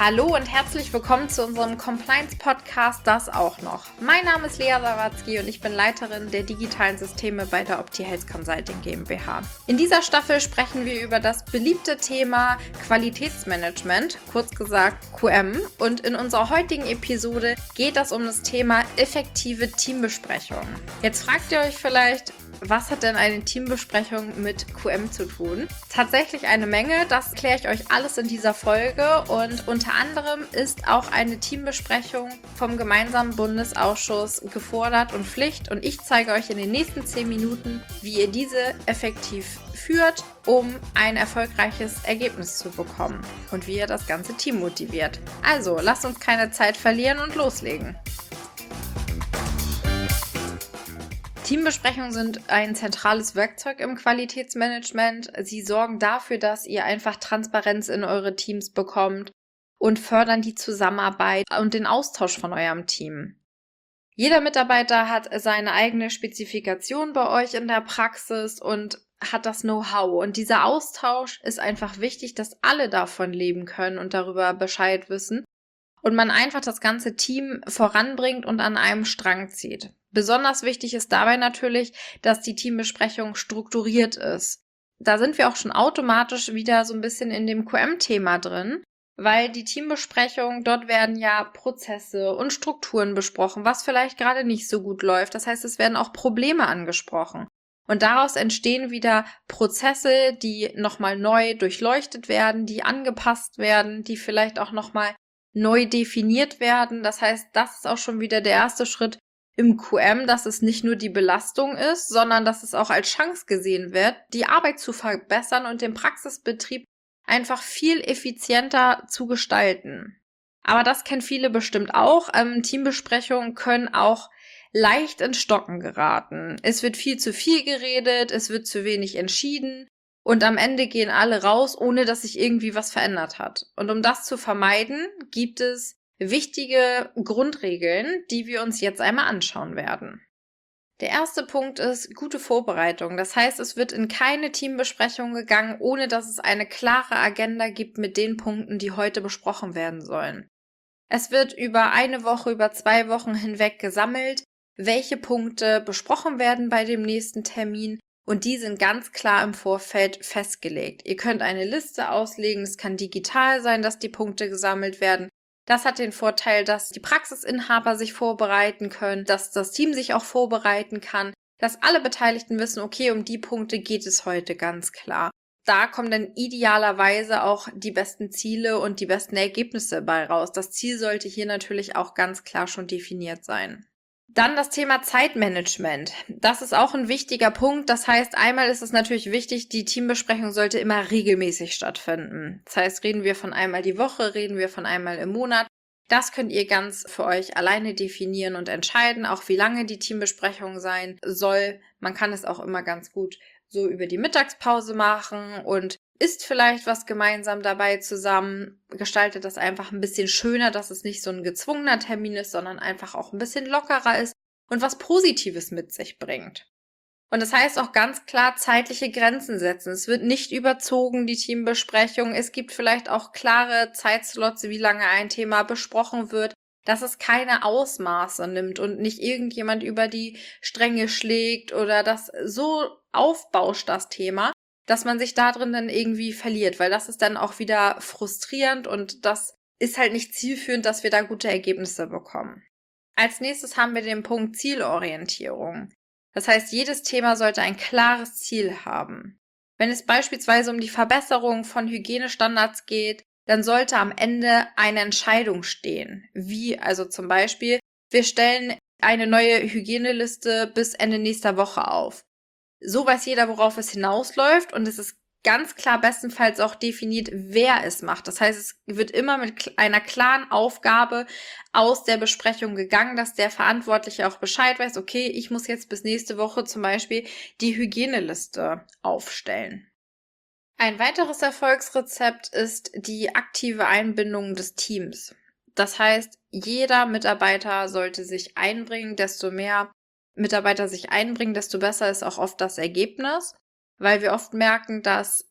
Hallo und herzlich willkommen zu unserem Compliance-Podcast Das auch noch. Mein Name ist Lea Sawatzki und ich bin Leiterin der digitalen Systeme bei der OptiHealth Consulting GmbH. In dieser Staffel sprechen wir über das beliebte Thema Qualitätsmanagement, kurz gesagt QM. Und in unserer heutigen Episode geht es um das Thema effektive Teambesprechungen. Jetzt fragt ihr euch vielleicht, was hat denn eine Teambesprechung mit QM zu tun? Tatsächlich eine Menge, das kläre ich euch alles in dieser Folge und unter anderem ist auch eine Teambesprechung vom gemeinsamen Bundesausschuss gefordert und Pflicht und ich zeige euch in den nächsten 10 Minuten, wie ihr diese effektiv führt, um ein erfolgreiches Ergebnis zu bekommen und wie ihr das ganze Team motiviert. Also, lasst uns keine Zeit verlieren und loslegen. Teambesprechungen sind ein zentrales Werkzeug im Qualitätsmanagement. Sie sorgen dafür, dass ihr einfach Transparenz in eure Teams bekommt und fördern die Zusammenarbeit und den Austausch von eurem Team. Jeder Mitarbeiter hat seine eigene Spezifikation bei euch in der Praxis und hat das Know-how. Und dieser Austausch ist einfach wichtig, dass alle davon leben können und darüber Bescheid wissen und man einfach das ganze Team voranbringt und an einem Strang zieht. Besonders wichtig ist dabei natürlich, dass die Teambesprechung strukturiert ist. Da sind wir auch schon automatisch wieder so ein bisschen in dem QM-Thema drin, weil die Teambesprechung, dort werden ja Prozesse und Strukturen besprochen, was vielleicht gerade nicht so gut läuft. Das heißt, es werden auch Probleme angesprochen. Und daraus entstehen wieder Prozesse, die nochmal neu durchleuchtet werden, die angepasst werden, die vielleicht auch nochmal neu definiert werden. Das heißt, das ist auch schon wieder der erste Schritt im QM, dass es nicht nur die Belastung ist, sondern dass es auch als Chance gesehen wird, die Arbeit zu verbessern und den Praxisbetrieb einfach viel effizienter zu gestalten. Aber das kennen viele bestimmt auch. Teambesprechungen können auch leicht ins Stocken geraten. Es wird viel zu viel geredet, es wird zu wenig entschieden und am Ende gehen alle raus, ohne dass sich irgendwie was verändert hat. Und um das zu vermeiden, gibt es wichtige Grundregeln, die wir uns jetzt einmal anschauen werden. Der erste Punkt ist gute Vorbereitung. Das heißt, es wird in keine Teambesprechung gegangen, ohne dass es eine klare Agenda gibt mit den Punkten, die heute besprochen werden sollen. Es wird über eine Woche, über 2 Wochen hinweg gesammelt, welche Punkte besprochen werden bei dem nächsten Termin und die sind ganz klar im Vorfeld festgelegt. Ihr könnt eine Liste auslegen, es kann digital sein, dass die Punkte gesammelt werden. Das hat den Vorteil, dass die Praxisinhaber sich vorbereiten können, dass das Team sich auch vorbereiten kann, dass alle Beteiligten wissen, okay, um die Punkte geht es heute ganz klar. Da kommen dann idealerweise auch die besten Ziele und die besten Ergebnisse bei raus. Das Ziel sollte hier natürlich auch ganz klar schon definiert sein. Dann das Thema Zeitmanagement. Das ist auch ein wichtiger Punkt. Das heißt, einmal ist es natürlich wichtig, die Teambesprechung sollte immer regelmäßig stattfinden. Das heißt, reden wir von einmal die Woche, reden wir von einmal im Monat. Das könnt ihr ganz für euch alleine definieren und entscheiden, auch wie lange die Teambesprechung sein soll. Man kann es auch immer ganz gut so über die Mittagspause machen und isst vielleicht was gemeinsam dabei zusammen, gestaltet das einfach ein bisschen schöner, dass es nicht so ein gezwungener Termin ist, sondern einfach auch ein bisschen lockerer ist und was Positives mit sich bringt. Und das heißt auch ganz klar zeitliche Grenzen setzen. Es wird nicht überzogen, die Teambesprechung. Es gibt vielleicht auch klare Zeitslots, wie lange ein Thema besprochen wird, dass es keine Ausmaße nimmt und nicht irgendjemand über die Stränge schlägt oder das so aufbauscht, das Thema, dass man sich da drin dann irgendwie verliert, weil das ist dann auch wieder frustrierend und das ist halt nicht zielführend, dass wir da gute Ergebnisse bekommen. Als nächstes haben wir den Punkt Zielorientierung. Das heißt, jedes Thema sollte ein klares Ziel haben. Wenn es beispielsweise um die Verbesserung von Hygienestandards geht, dann sollte am Ende eine Entscheidung stehen. Wie also zum Beispiel, wir stellen eine neue Hygieneliste bis Ende nächster Woche auf. So weiß jeder, worauf es hinausläuft und es ist ganz klar bestenfalls auch definiert, wer es macht. Das heißt, es wird immer mit einer klaren Aufgabe aus der Besprechung gegangen, dass der Verantwortliche auch Bescheid weiß, okay, ich muss jetzt bis nächste Woche zum Beispiel die Hygieneliste aufstellen. Ein weiteres Erfolgsrezept ist die aktive Einbindung des Teams. Das heißt, jeder Mitarbeiter sollte sich einbringen, desto mehr Mitarbeiter sich einbringen, desto besser ist auch oft das Ergebnis, weil wir oft merken, dass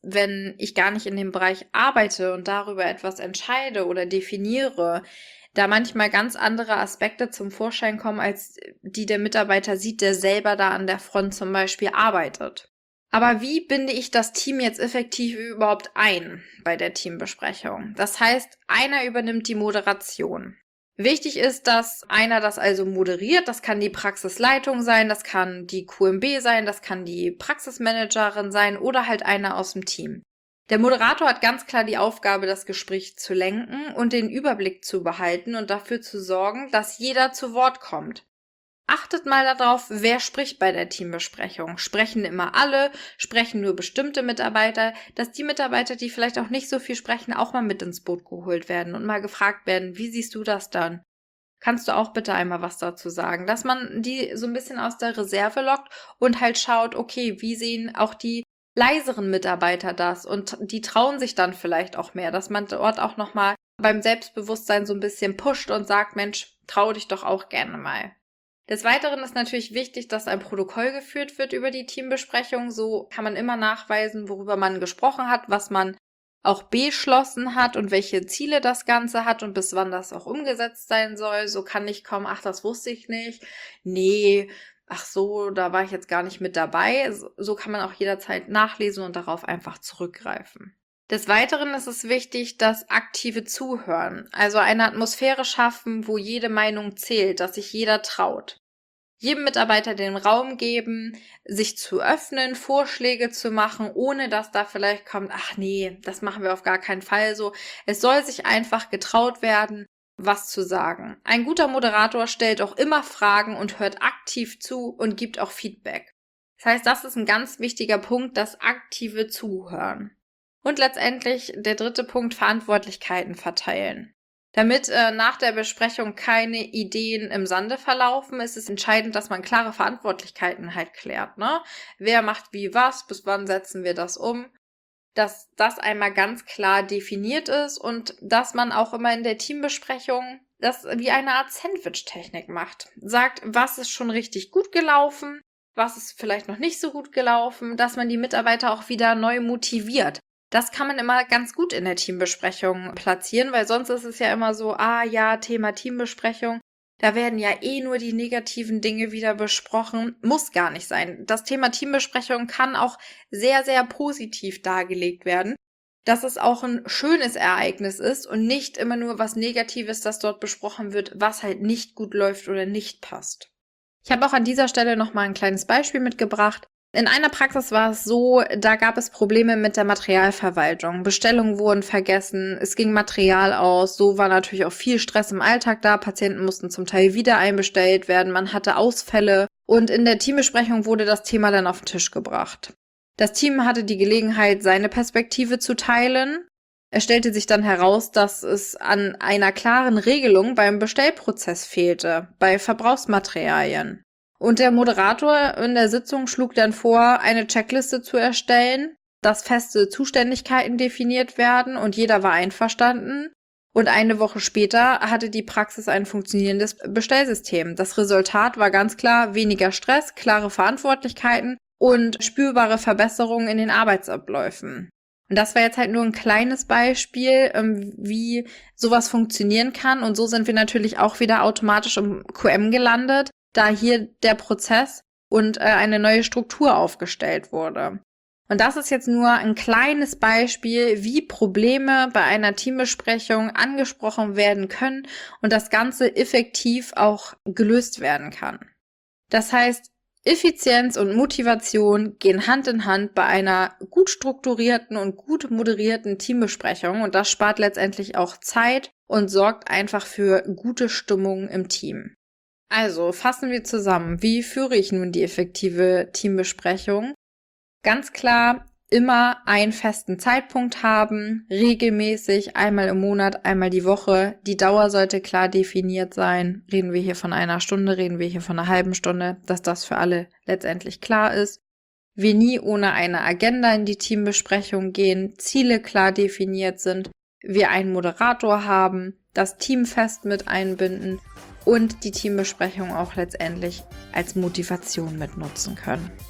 wenn ich gar nicht in dem Bereich arbeite und darüber etwas entscheide oder definiere, da manchmal ganz andere Aspekte zum Vorschein kommen, als die der Mitarbeiter sieht, der selber da an der Front zum Beispiel arbeitet. Aber wie binde ich das Team jetzt effektiv überhaupt ein bei der Teambesprechung? Das heißt, einer übernimmt die Moderation. Wichtig ist, dass einer das also moderiert. Das kann die Praxisleitung sein, das kann die QMB sein, das kann die Praxismanagerin sein oder halt einer aus dem Team. Der Moderator hat ganz klar die Aufgabe, das Gespräch zu lenken und den Überblick zu behalten und dafür zu sorgen, dass jeder zu Wort kommt. Achtet mal darauf, wer spricht bei der Teambesprechung. Sprechen immer alle, sprechen nur bestimmte Mitarbeiter, dass die Mitarbeiter, die vielleicht auch nicht so viel sprechen, auch mal mit ins Boot geholt werden und mal gefragt werden, wie siehst du das dann? Kannst du auch bitte einmal was dazu sagen? Dass man die so ein bisschen aus der Reserve lockt und halt schaut, okay, wie sehen auch die leiseren Mitarbeiter das? Und die trauen sich dann vielleicht auch mehr, dass man dort auch nochmal beim Selbstbewusstsein so ein bisschen pusht und sagt, Mensch, trau dich doch auch gerne mal. Des Weiteren ist natürlich wichtig, dass ein Protokoll geführt wird über die Teambesprechung. So kann man immer nachweisen, worüber man gesprochen hat, was man auch beschlossen hat und welche Ziele das Ganze hat und bis wann das auch umgesetzt sein soll. So kann nicht kommen, ach, das wusste ich nicht. Nee, ach so, da war ich jetzt gar nicht mit dabei. So kann man auch jederzeit nachlesen und darauf einfach zurückgreifen. Des Weiteren ist es wichtig, das aktive Zuhören, also eine Atmosphäre schaffen, wo jede Meinung zählt, dass sich jeder traut. Jedem Mitarbeiter den Raum geben, sich zu öffnen, Vorschläge zu machen, ohne dass da vielleicht kommt, ach nee, das machen wir auf gar keinen Fall so. Es soll sich einfach getraut werden, was zu sagen. Ein guter Moderator stellt auch immer Fragen und hört aktiv zu und gibt auch Feedback. Das heißt, das ist ein ganz wichtiger Punkt, das aktive Zuhören. Und letztendlich der dritte Punkt, Verantwortlichkeiten verteilen. Damit nach der Besprechung keine Ideen im Sande verlaufen, ist es entscheidend, dass man klare Verantwortlichkeiten halt klärt, ne? Wer macht wie was, bis wann setzen wir das um? Dass das einmal ganz klar definiert ist und dass man auch immer in der Teambesprechung das wie eine Art Sandwich-Technik macht. Sagt, was ist schon richtig gut gelaufen, was ist vielleicht noch nicht so gut gelaufen, dass man die Mitarbeiter auch wieder neu motiviert. Das kann man immer ganz gut in der Teambesprechung platzieren, weil sonst ist es ja immer so, ja, Thema Teambesprechung, da werden ja nur die negativen Dinge wieder besprochen. Muss gar nicht sein. Das Thema Teambesprechung kann auch sehr, sehr positiv dargelegt werden, dass es auch ein schönes Ereignis ist und nicht immer nur was Negatives, das dort besprochen wird, was halt nicht gut läuft oder nicht passt. Ich habe auch an dieser Stelle nochmal ein kleines Beispiel mitgebracht. In einer Praxis war es so, da gab es Probleme mit der Materialverwaltung. Bestellungen wurden vergessen, es ging Material aus, so war natürlich auch viel Stress im Alltag da, Patienten mussten zum Teil wieder einbestellt werden, man hatte Ausfälle und in der Teambesprechung wurde das Thema dann auf den Tisch gebracht. Das Team hatte die Gelegenheit, seine Perspektive zu teilen. Es stellte sich dann heraus, dass es an einer klaren Regelung beim Bestellprozess fehlte, bei Verbrauchsmaterialien. Und der Moderator in der Sitzung schlug dann vor, eine Checkliste zu erstellen, dass feste Zuständigkeiten definiert werden und jeder war einverstanden. Und eine Woche später hatte die Praxis ein funktionierendes Bestellsystem. Das Resultat war ganz klar weniger Stress, klare Verantwortlichkeiten und spürbare Verbesserungen in den Arbeitsabläufen. Und das war jetzt halt nur ein kleines Beispiel, wie sowas funktionieren kann. Und so sind wir natürlich auch wieder automatisch im QM gelandet, da hier der Prozess und eine neue Struktur aufgestellt wurde. Und das ist jetzt nur ein kleines Beispiel, wie Probleme bei einer Teambesprechung angesprochen werden können und das Ganze effektiv auch gelöst werden kann. Das heißt, Effizienz und Motivation gehen Hand in Hand bei einer gut strukturierten und gut moderierten Teambesprechung und das spart letztendlich auch Zeit und sorgt einfach für gute Stimmung im Team. Also fassen wir zusammen, wie führe ich nun die effektive Teambesprechung? Ganz klar, immer einen festen Zeitpunkt haben, regelmäßig, einmal im Monat, einmal die Woche. Die Dauer sollte klar definiert sein. Reden wir hier von einer Stunde, reden wir hier von einer halben Stunde, dass das für alle letztendlich klar ist. Wir nie ohne eine Agenda in die Teambesprechung gehen, Ziele klar definiert sind, wir einen Moderator haben, das Team fest mit einbinden und die Teambesprechung auch letztendlich als Motivation mitnutzen können.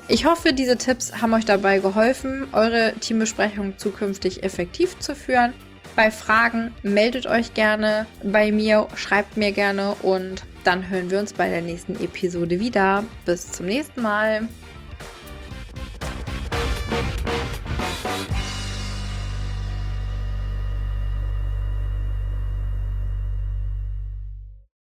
Ich hoffe, diese Tipps haben euch dabei geholfen, eure Teambesprechung zukünftig effektiv zu führen. Bei Fragen meldet euch gerne bei mir, schreibt mir gerne und dann hören wir uns bei der nächsten Episode wieder. Bis zum nächsten Mal.